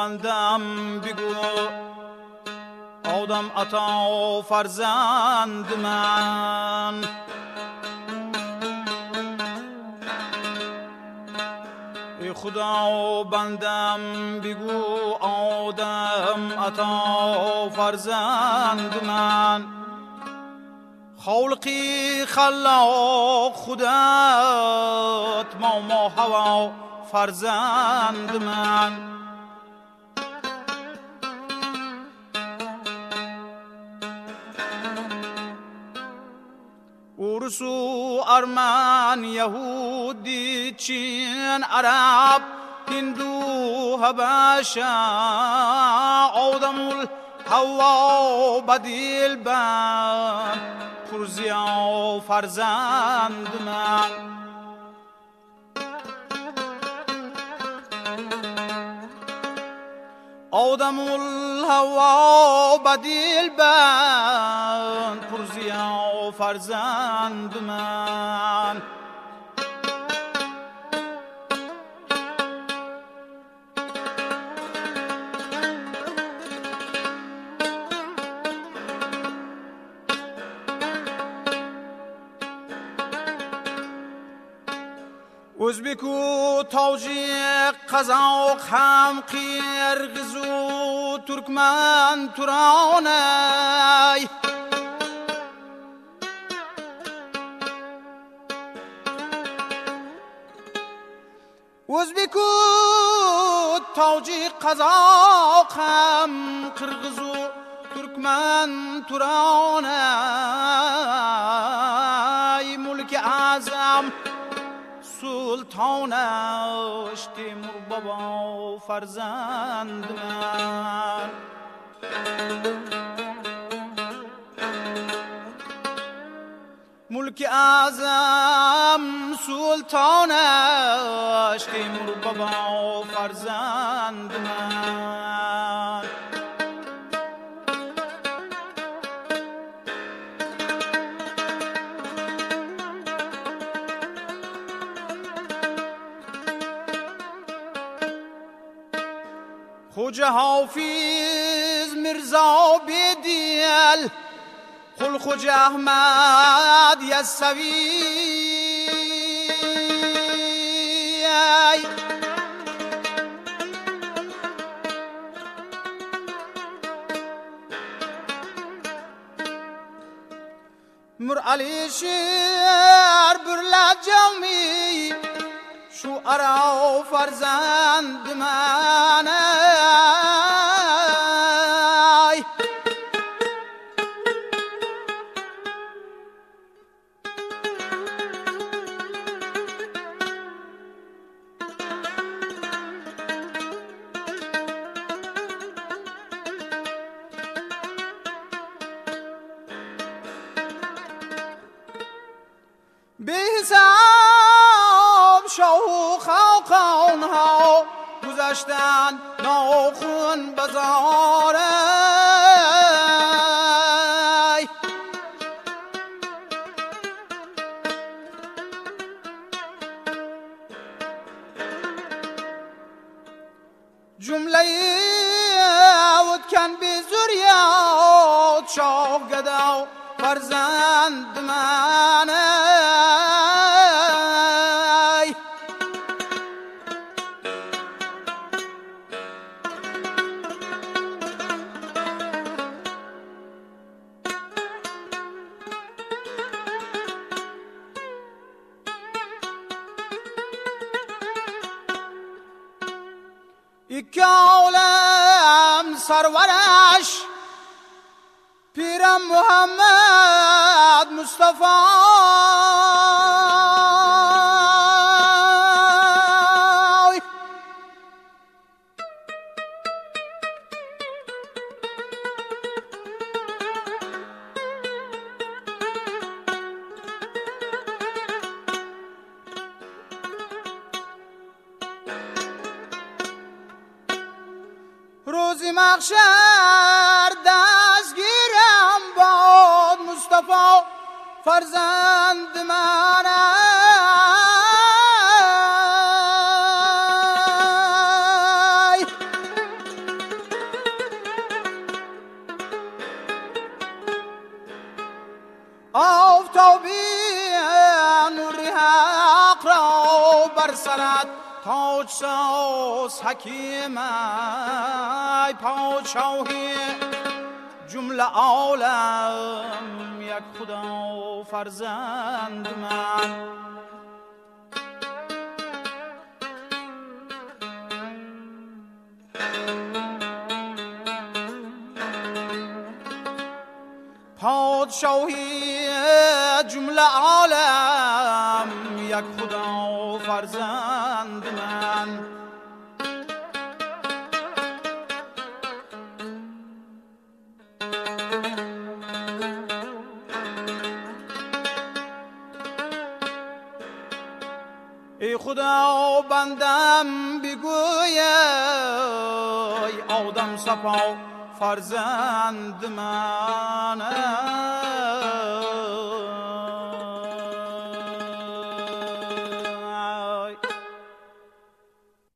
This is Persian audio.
بندم بگو آدم عطا فرزند من. ای خدا بندم بگو آدم عطا فرزند من. خالقی خلاق خودت ما هوا فرزند من. اوروس و ارمن یهودی چین عرب هندو حبشه آدم الهوا بدیل بن پرزیا فرزند من. آدم الهوا بدیل بن پرزیا فرزند من. ازبک و تاجیک قزاق هم قرقیز و ترکمن ترانه ازبک و تاجیک قزاق هم قرقیز و ترکمن ترانه ملک اعظم سلطانش تیمور بابا فرزند من. ملک اعظم سلطانش تیمور بابا فرزند من. خوجه حافظ میرزا بدیل خل خوجه احمد یسوی مر علی شیر برلا جمی شعرا فرزند من. به حساب شاه خاقان ها گذشتن ناخون بزاره جمله ودکن به زوریات شاه گدا فرزند من. یک عالم سرورش پیرم محمد مصطفی روزی محشر دستگیرم باد مصطفی فرزند من. آفتابی نوری حق را بر سرت تاج ساز حکیم ای پادشاهی جمله عالم یک خدا فرزند من. پادشاهی جمله عالم یک خدا فرزند من. ای خدا بندم بگوی آدم صفا فرزند من.